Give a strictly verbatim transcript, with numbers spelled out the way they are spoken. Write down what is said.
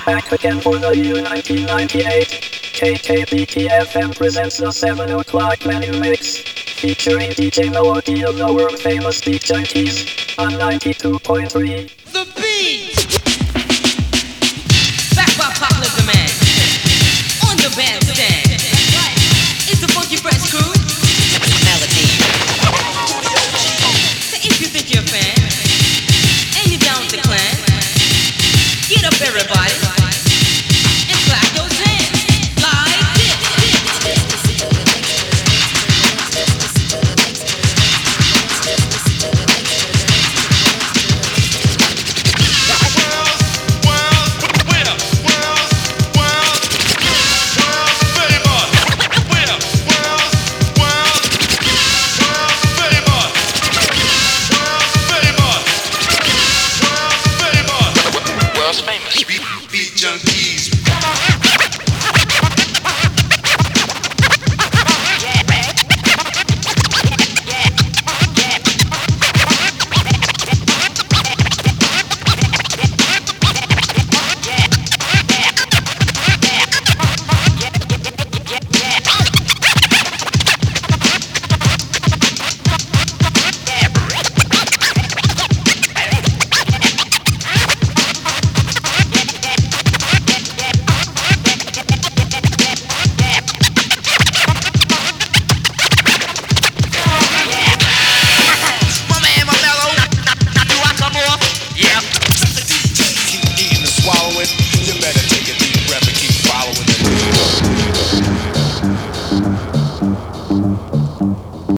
back again for the year nineteen ninety-eight. K K B T F M presents the seven o'clock menu mix, featuring D J Melody of the world famous D J Keys on ninety-two point three.